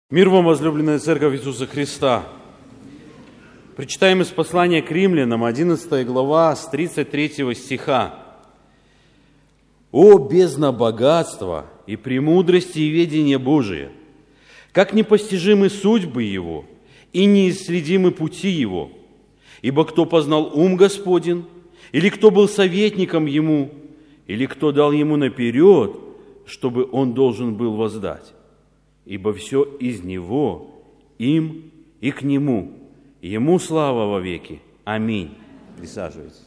Мир вам, возлюбленная Церковь Иисуса Христа! Прочитаем из послания к Римлянам, 11 глава, с 33 стиха. «О, бездна богатства и премудрости и ведения Божия! Как непостижимы судьбы Его и неисследимы пути Его! Ибо кто познал ум Господень, или кто был советником Ему, или кто дал Ему наперед, чтобы Он должен был воздать? Ибо все из Него, им и к Нему. Ему слава во веки. Аминь». Присаживайтесь.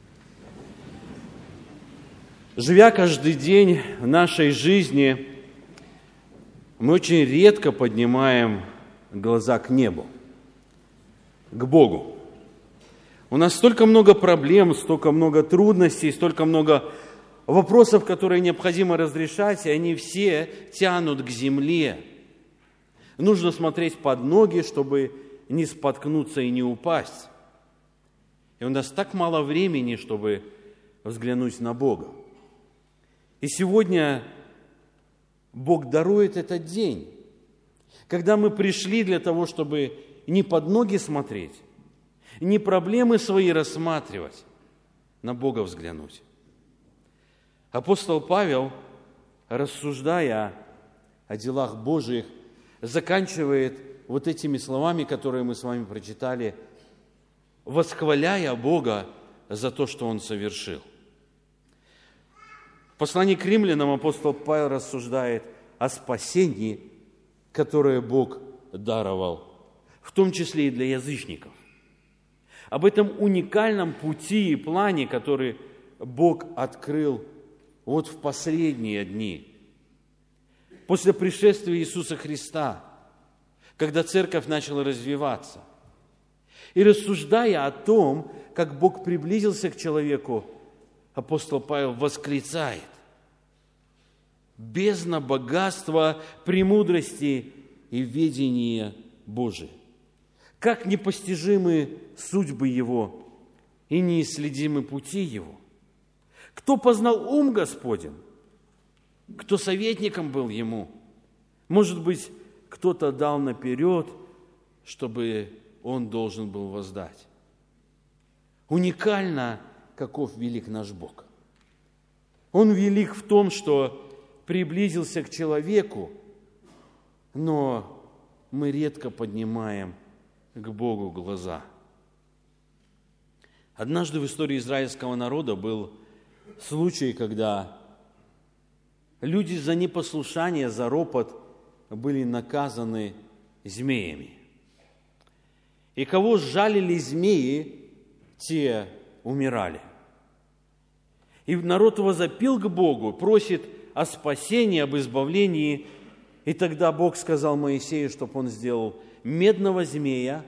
Живя каждый день в нашей жизни, мы очень редко поднимаем глаза к небу, к Богу. У нас столько много проблем, столько много трудностей, столько много вопросов, которые необходимо разрешать, и они все тянут к земле. Нужно смотреть под ноги, чтобы не споткнуться и не упасть. И у нас так мало времени, чтобы взглянуть на Бога. И сегодня Бог дарует этот день, когда мы пришли для того, чтобы не под ноги смотреть, не проблемы свои рассматривать, на Бога взглянуть. Апостол Павел, рассуждая о делах Божьих, заканчивает вот этими словами, которые мы с вами прочитали, восхваляя Бога за то, что Он совершил. В послании к Римлянам апостол Павел рассуждает о спасении, которое Бог даровал, в том числе и для язычников. Об этом уникальном пути и плане, который Бог открыл вот в последние дни, после пришествия Иисуса Христа, когда церковь начала развиваться. И рассуждая о том, как Бог приблизился к человеку, апостол Павел восклицает: бездна богатства, премудрости и ведения Божия. Как непостижимы судьбы Его и неисследимы пути Его. Кто познал ум Господень? Кто советником был Ему? Может быть, кто-то дал наперед, чтобы Он должен был воздать. Уникально, каков велик наш Бог. Он велик в том, что приблизился к человеку, но мы редко поднимаем к Богу глаза. Однажды в истории израильского народа был случай, когда люди за непослушание, за ропот были наказаны змеями. И кого сжалили змеи, те умирали. И народ возопил к Богу, просит о спасении, об избавлении. И тогда Бог сказал Моисею, чтобы он сделал медного змея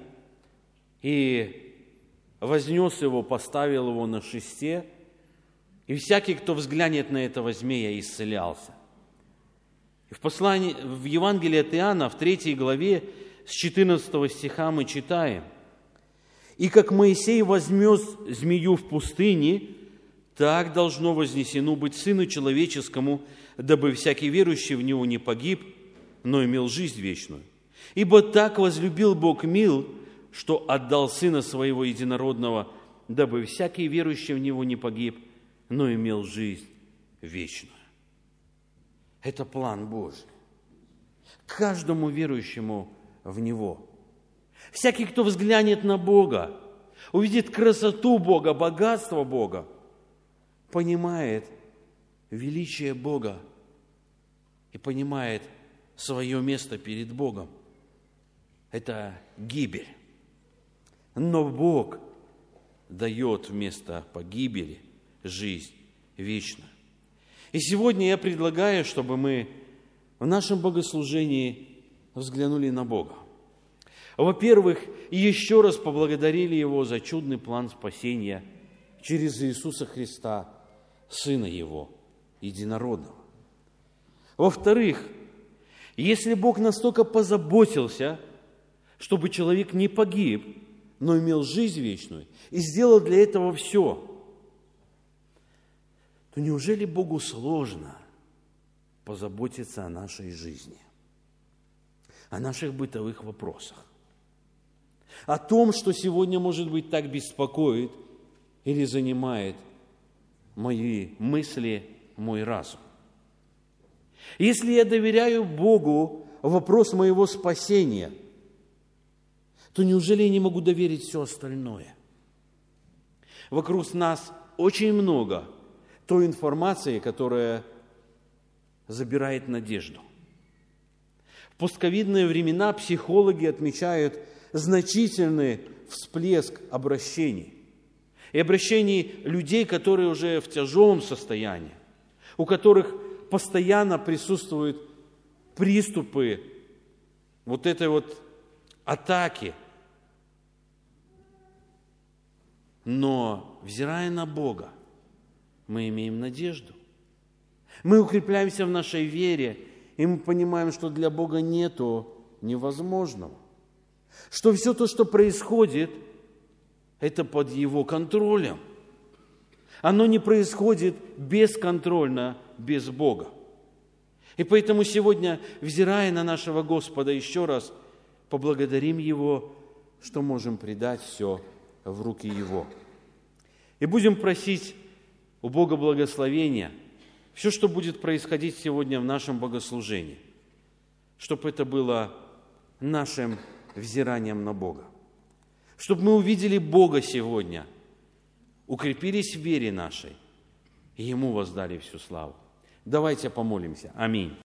и вознес его, поставил его на шесте. И всякий, кто взглянет на этого змея, исцелялся. И в Евангелии от Иоанна, в 3 главе, с 14 стиха мы читаем: «И как Моисей вознес змею в пустыне, так должно вознесено быть Сыну Человеческому, дабы всякий верующий в Него не погиб, но имел жизнь вечную. Ибо так возлюбил Бог мир, что отдал Сына Своего Единородного, дабы всякий верующий в Него не погиб, но имел жизнь вечную». Это план Божий. Каждому верующему в Него. Всякий, кто взглянет на Бога, увидит красоту Бога, богатство Бога, понимает величие Бога и понимает свое место перед Богом. Это гибель. Но Бог дает вместо погибели жизнь вечную. И сегодня я предлагаю, чтобы мы в нашем богослужении взглянули на Бога. Во-первых, еще раз поблагодарили Его за чудный план спасения через Иисуса Христа, Сына Его, Единородного. Во-вторых, если Бог настолько позаботился, чтобы человек не погиб, но имел жизнь вечную, и сделал для этого все, то неужели Богу сложно позаботиться о нашей жизни? о наших бытовых вопросах. О том, что сегодня, может быть, так беспокоит или занимает мои мысли, мой разум. Если я доверяю Богу вопрос моего спасения, то неужели я не могу доверить все остальное? Вокруг нас очень много той информации, которая забирает надежду. В постковидные времена психологи отмечают значительный всплеск обращений. И обращений людей, которые уже в тяжелом состоянии, у которых постоянно присутствуют приступы вот этой вот атаки. Но, взирая на Бога, мы имеем надежду. Мы укрепляемся в нашей вере, и мы понимаем, что для Бога нету невозможного. Что все то, что происходит, это под Его контролем. Оно не происходит бесконтрольно, без Бога. И поэтому сегодня, взирая на нашего Господа, еще раз поблагодарим Его, что можем предать все в руки Его. И будем просить у Бога благословения все, что будет происходить сегодня в нашем богослужении, чтобы это было нашим взиранием на Бога. Чтобы мы увидели Бога сегодня, укрепились в вере нашей и Ему воздали всю славу. Давайте помолимся. Аминь.